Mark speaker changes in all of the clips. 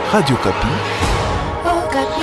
Speaker 1: Radio Kapi.
Speaker 2: Oh, Kapi.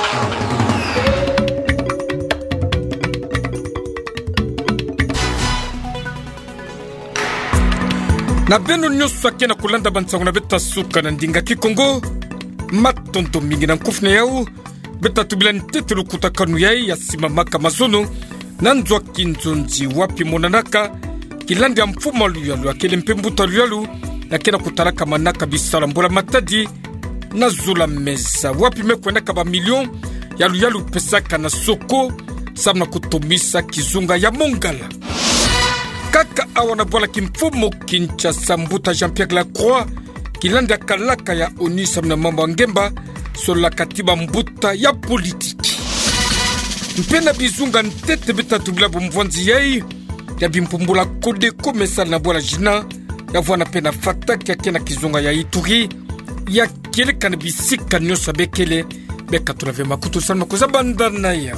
Speaker 3: Na beno nyusu akena kulanda bansangu na beta suka na ndinga kikongo matonto mingi na nkufne yao beta tubila ntetelu kutakanu yai ya simamaka mazono na nzwa kinzonzi wapi monanaka kilandi ya mfuma luyalu akele mpembuta luyalu na kena kutaraka manaka bisala mbola matadi na zula meza wapi mekwendaka ba milion ya luyalu pesaka na soko sabna kutomisa kizunga ya mongala kaka awana bola kimfumo Kinshasa mbuta Jean-Pierre Lacroix kilandi ya kalaka ya ONU sabna mambo angemba sola katiba mbuta ya politiki mpena bizunga ntete beta tubila bomvwanzi yai ya bimpumbula kode komesa na bola jina ya vwana pena fataki ya kena kizunga ya Ituri ya kele kan bisika nyosa bekele beka tunave makutu sana kuzabanda na ya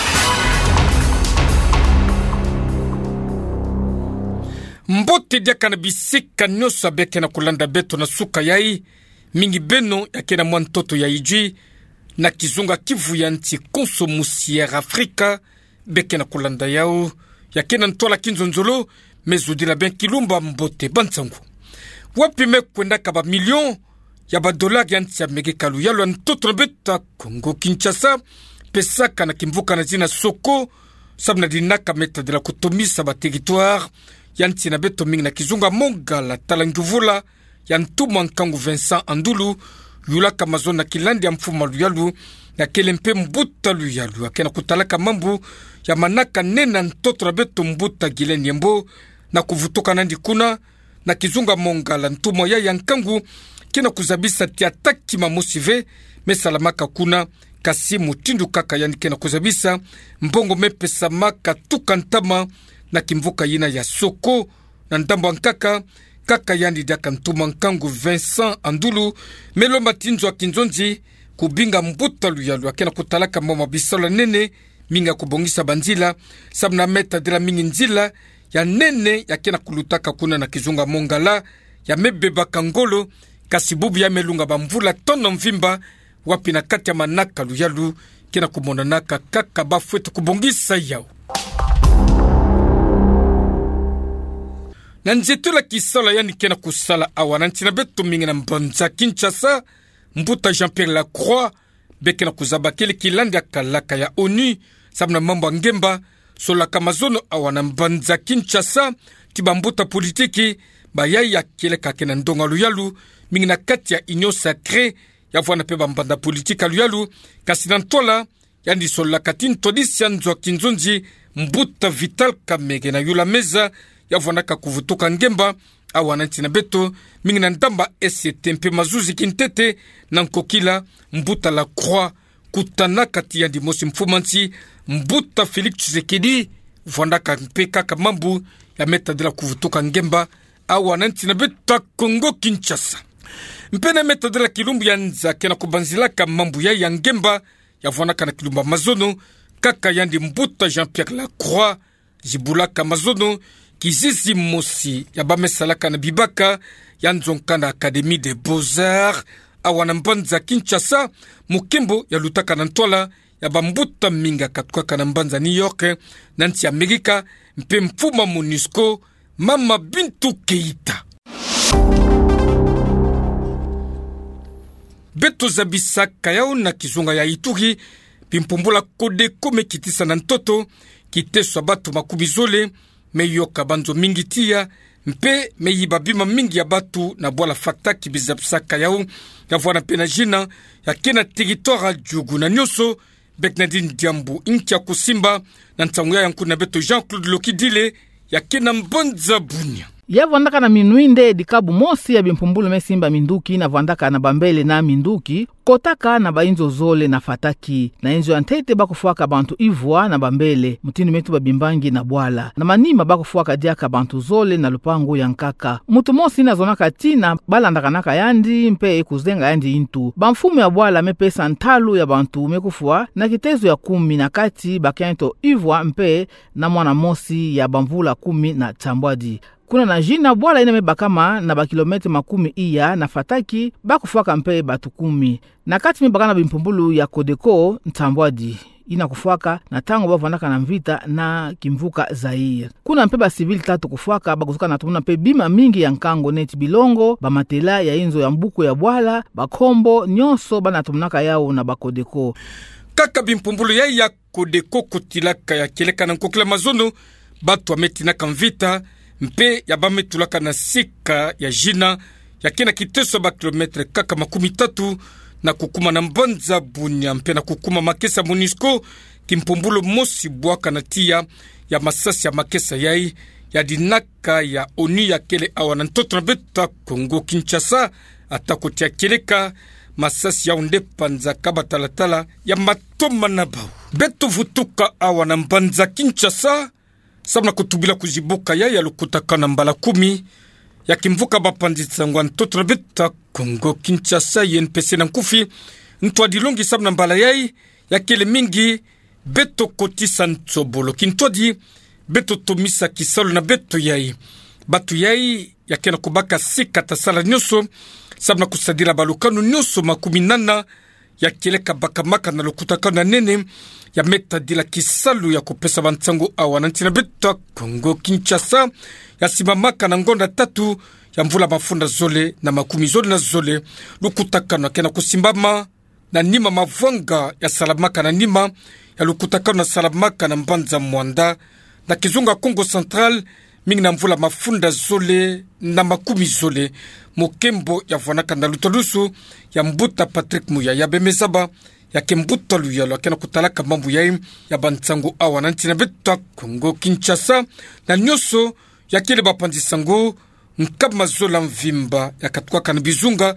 Speaker 3: mbote dia kan bisika nyosa bekena kulanda beto na suka yai mingi beno ya kena mwantoto ya ijui na kizunga kivu ya nti konsomusiere Afrika bekena kulanda yao ya kena ntola kinzonzolo mezudila ben kilumba mbote bansangu wapi mekwenda kaba milion ya badolari ya nti ya megekalu yalo ntoto na beta Kongo Kinshasa pesaka na kimvuka na zina soko sabna dinaka meta de la kutomisa ba territoire ya nti na beto mingi na kizunga mongala talanguvula ya ntuma nkangu Vincent Andulu yulaka mazona kilandi ya mfuma luyalu na kelempe mbuta luyalu akena kutalaka mambu ya manaka nena ntoto na beto mbuta gile nyembo na kuvutoka nandi kuna na kizunga mongala ntuma ya nkangu kena kuzabisa tiataki mamosive mesalamaka kuna kasi mutindu kaka yani kena kuzabisa mbongo mepesa maka tukantama na kimvuka yina ya soko na ndambo nkaka kaka yani daka ntuma nkangu Vincent Andulu melomba tinzo kinzonzi kubinga mbuta luyalu akena kutalaka mama bisola nene minga kubongisa banzila sabna meta de la mingi nzila ya nene ya kena kulutaka kuna na kizunga mongala ya mebeba kangolo kasibubu ya melunga bamvula tono mvimba wapi na kati ya manaka luyalu kena kumonanaka kaka bafwetu kubongisa yao na nzetula kisala yani kena kusala awana ntina beto mingi na mbanza Kinshasa mbuta Jean-Pierre Lacroix bekena kuzabakele kilandi ya kalaka ya ONU sabna mambo angemba sola kamazono awana mbanza Kinshasa tiba mbuta politiki bayai ya kele kakena ndonga luyalu mingi na kati ya Union Sacrée ya vwana peba mbanda politika luyalu kasina ntola yani sola katini todisi ya nzwa kinzonzi mbuta Vital Kamege na yula meza ya vwanaka kuvutoka ngemba awana ntina beto mingi na ndamba SCT mpe mazuzi kintete na nkokila mbuta la Croix kutana kati ya dimosi mfumansi mbuta Félix Tshisekedi vwanaka mpe kaka mambu ya meta de la kuvutoka ngemba awana ntina beta Kongo Kinshasa mpena meta de la kilumbu ya nza kena kubanzilaka mambu ya ngemba ya vwanaka na kilumba mazono kaka yandi mbuta Jean-Pierre Lacroix jibulaka mazono kizizi mosi ya bamesalaka na bibaka ya nzonka na Académie des Beaux-Arts awana mbanza Kinshasa mukembo ya lutaka na ntola ya bambuta minga katukaka na mbanza New York na nti Amerika mpe mfuma MONUSCO Mama Bintou Keita beto zabisaka yao na kizunga ya Ituri pimpumbula kode kome kitisa na ntoto kiteswa batu makubizole meyoka banzo mingi tia mpe meyiba bima mingi ya batu na bola fataki bizabisaka yao ya vwana pena jina ya kena territoire jugu na nyoso Beknadine Diambu inkia kusimba na ntangu ya nkuna beto Jean-Claude Lokidile ya kena mbonza bunya
Speaker 4: ya vwandaka na minuinde dikabu mosi ya bimpumbulu mesimba minduki na vwandaka na bambele na minduki kotaka na bainzo zole na fataki na inzo antete bakufuaka bantu ivwa na bambele mutinu metu babimbangi na bwala na manima bakufuaka diaka bantu zole na lupangu ya nkaka mutu mosi na zonaka tina balandaka naka yandi mpe ekuzenga yandi intu bamfumu ya bwala mepesa ntalu ya bantu mekufua na kitezo ya 10 na kati bakianto ivwa mpe na mwana mosi ya bamvula 10 na tambwadi kuna na jina bwala ina mebakama na bakilometre 10 na Fataki bakufuaka mpe batu 10 na kati mebakana bimpumbulu ya Codeco Ntambwadi ina kufuaka na tango bavandaka na mvita na kimvuka Zaire. Kuna mpe ba civil 3 kufuaka bakuzuka na tumuna mpe bima mingi ya nkango neti bilongo ba matela ya inzo ya mbuku ya bwala bakombo nyonso bana tumunaka yao na bakodeko.
Speaker 3: Kaka bimpumbulu ya Codeco kotilaka ya keleka na nkokela mazono batu ametina kamvita mpe ya bametulaka na sika ya jina ya kena kiteso ba kilometre kaka 13 na kukuma na Mbanza Bunya mpe na kukuma Makesa Monisco kimpumbulu mosi bwaka na tia ya masasi ya Makesa yai ya dinaka ya oni ya kele awa na ntoto na beta Kongo Kinshasa atakotia keleka masasi ya unde panza kabatalatala ya matoma na bau beto vutuka awa na Mbanza Kinshasa sabna kutubila kujibuka ya lukutaka na mbala 10 ya kimvuka bapanditsa ngwa ntoto na beta Kongo Kinshasa YNPC na nkufi ntwa dilongi sabna mbala yai ya kele mingi beto kotisa ntsobolo kintwadi beto tomisa kisalo na beto yai batu yai ya kena kubaka sika tasala nyoso sabna kusadira balukanu nyoso 18 ya keleka bakamaka na lukutaka na nene ya meta dila kisalu ya kupesa bantsango awa na ntina beta Kongo Kinshasa ya simamaka na ngonda 3 ya mvula mafunda zole na 10 zole na zole lukutaka na kena kusimbama na nima mavwanga ya salamaka na nima ya lukutaka na salamaka na Mbanza Mwanda na kizunga Kongo Central mingi na mvula mafunda zole na 10 zole mokembo ya vanaka na lutolusu ya Mbuta Patrick Muya ya Bemezaba ya Kembuta Luyalo kena kutalaka mambu ya bantsango awa na ntina beta Kongo Kinshasa na nyoso ya kele bapandisango nkama zola mvimba ya katukwaka na bizunga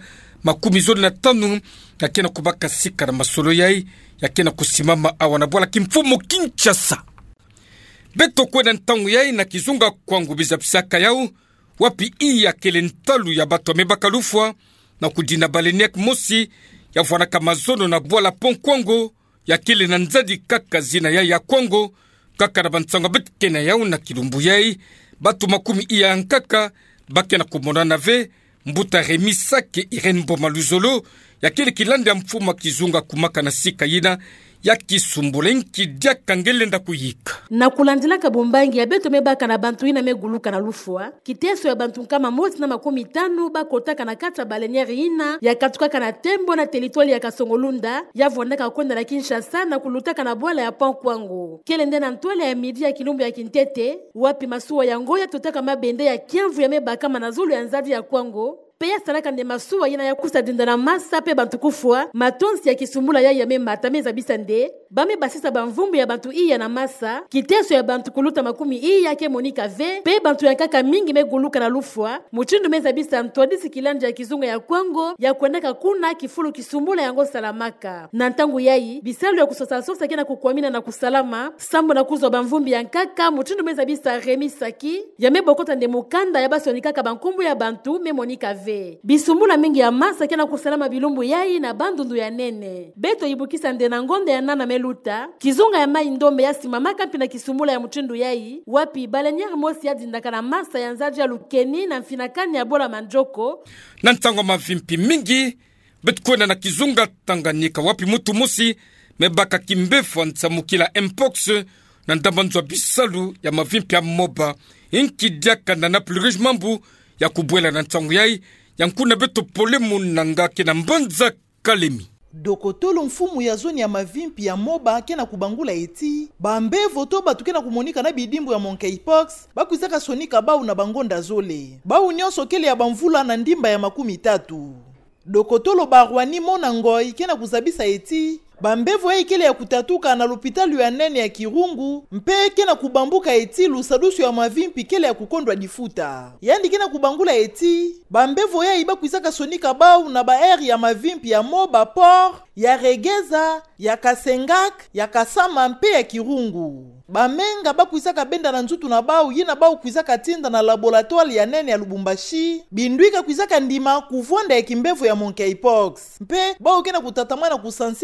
Speaker 3: 15 ya kena kubaka sika na masolo yai ya kena kusimama awa na bwala kimfumo Kinshasa beto kwena ntangu yai na kizunga kwangu bizapisaka yau wapi ya kele ntalu ya bato mebaka lufwa na kudina baleniak mosi ya vanaka mazono na bwala pon kwango ya kele na nzadi kaka zina ya kwango kaka na bantsanga betkena yau na kilumbu yai batu 10 ya nkaka bake na kumona na ve Mbuta Remi Sake Irene Bomaluzolo ya kele kilanda mfuma kizunga kumaka na sika yina ya kisumbulenki dia kangelenda kuyika
Speaker 1: na kulandila kabombangi ya beto mebaka na bantu ina meguluka na lufwa kiteso ya bantu kama moti na 15 bakotaka na kata baleniere ina ya katukaka na tembo na teritwali ya Kasongolunda ya vondaka kwenda na Kinshasa na kulutaka na bwala ya Pon Kwango kelende na ntwale ya midi ya kilumbu ya Kintete wapi masuwa ya ngoya tutaka mabende ya kiamvu ya mebaka manazulu ya nzadi ya Kwango peya salaka nde masuwa yina ya kusa dindana masa pe bantu kufwa matonsi ya kisumbula ya mata meza bisande bame basisa banvumbu ya bantu iya na masa kiteso ya bantu kuluta 10 iya ke Monika ve pe bantu ya kaka mingi meguluka na lufwa muchindu meza bisanto disi kilanja ya kizunga ya Kwango ya kuendaka kuna kifulu kisumbula yango salamaka na ntangu yai bisalu ya kusosa kena kukwamina na kusalama sambo na kuzo banvumbi ya kaka muchindu meza bisa Remi Saki ya mebokota nde mukanda ya basoni kaka bankumbu ya bantu me Monika ve bisumbula mingi ya masa kena kusalama bilumbu yai na bandundu ya nene beto ibukisa nde na ngonde ya nana meluta kizunga ya mai ndombe ya simamaka pina kisumbula ya muchindu yai wapi baleniere mosi ya dindaka na masa ya nzaji ya lukeni na mfinakani ya bola manjoko
Speaker 3: na ntango mavimpi mingi betkwena na kizunga Tanganyika wapi mutu musi mebaka kimbefu antsamukila mpox na ndambanzwa bisalu ya mavimpi ya moba inki diaka na plurige mambu ya kubwela na ntangu yai ya nkuna beto polemu nanga kena Mbanza Kalemi
Speaker 5: Dokotolo mfumu ya zoni ya mavimpi ya moba kena kubangula eti bambevo to batu kena kumonika na bidimbu ya monkeypox bakuizaka sonika bau na bangonda zole bau nyonso kele ya bamvula na ndimba ya 13 Dokotolo barwani mona ngoi kena kuzabisa eti bambevo ya ikele ya kutatuka na lopitalu ya nene ya Kirungu mpe kena kubambuka eti lusadusu ya mavimpi kele ya kukondwa difuta yandi kena kubangula eti bambevo ya iba kuizaka sonika bau na baeri ya mavimpi ya moba por ya Regeza ya Kasengak ya Kasama mpe ya Kirungu bamenga bakuizaka benda na nzutu na bau yina bau kuizaka tinda na laboratoire ya nene ya Lubumbashi bindwika kuizaka ndima kuvonda ya kimbevo ya monkeypox mpe bau kena kutatamana kusansila nka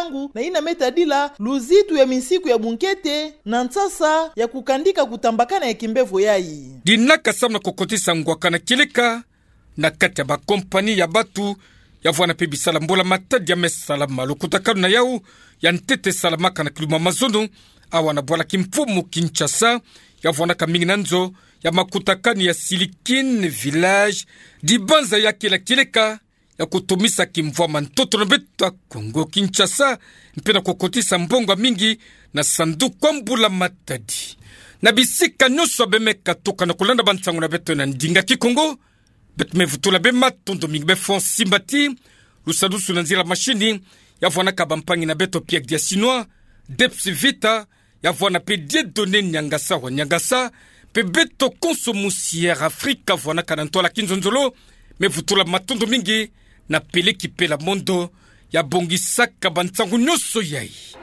Speaker 5: Isangu na ina metadila luzitu ya misiku ya bunkete na nsasa ya kukandika kutambakana ya kimbevo yai.
Speaker 3: Dinaka samna kokotisa ngwakana kileka na kati ya bakompani ya batu ya vwana pe bisala mbola matadi ya mesalama lokutakanu na yau ya ntete salamaka na kiluma mazono awana bwala kimfumu Kinshasa ya vwana kamingi nanzo ya makutakani ya Silikine village dibanza ya kila kileka ya kutumisa kimvwa mantoto na beta Kongo Kinshasa mpena kokotisa mbonga mingi na sanduku kwa mbula matadi na bisika nyoso bemeka toka na kulanda bantangu na beto na ndinga kikongo bet mevutula bema tondo mingi befon simbati lusadusu na nzira mashini ya vwana kabampangi na beto Pierre dia Sinois Deps Vita ya vwana pe Dieudonné Nyangasa wa Nyangasa pe beto Consomusière Afrika vwana kanantola kinzonzolo mevutula matondo mingi na peleki pela mondo ya bongisaka bantangu nyoso yai.